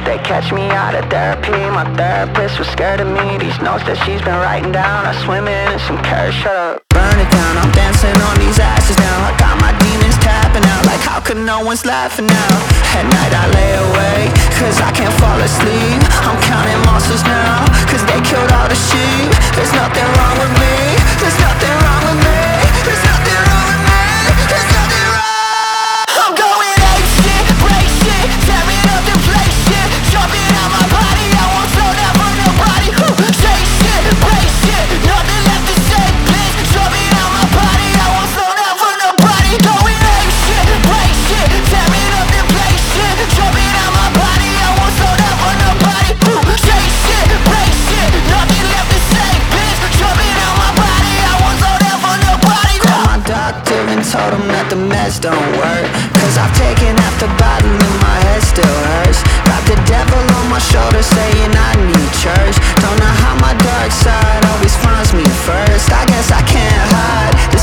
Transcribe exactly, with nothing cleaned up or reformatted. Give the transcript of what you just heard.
They catch me out of therapy. My therapist was scared of me. These notes that she's been writing down, I swim in some cash. Shut up. Burn it down, I'm dancing on these ashes now. I got my demons tapping out. Like how could no one's laughing now? At night I lay awake, cause I can't fall asleep. I'm counting monsters now, cause they killed all the sheep. There's nothing wrong with me. There's nothing wrong with me. There's nothing wrong with me. There's nothing wrong. I'm going ape shit, break shit, tearing up the place shit, jumping out my body. I won't slow down for nobody. Say shit, break shit, nothing left to say, bitch. Jumping out my body. I won't slow down for nobody. Going ape shit, break shit, tearing up the place shit, jumping out my body. I won't slow down for nobody. Say shit, break shit, nothing left to say, bitch. Jumping out my body. I won't slow down for nobody. Called my doctor and told him that the meds don't work, cause I've taken half the bottle and my head still hurts. Got the devil on my shoulder saying I need church. Don't know how my dark side always finds me first. I guess I can't hide the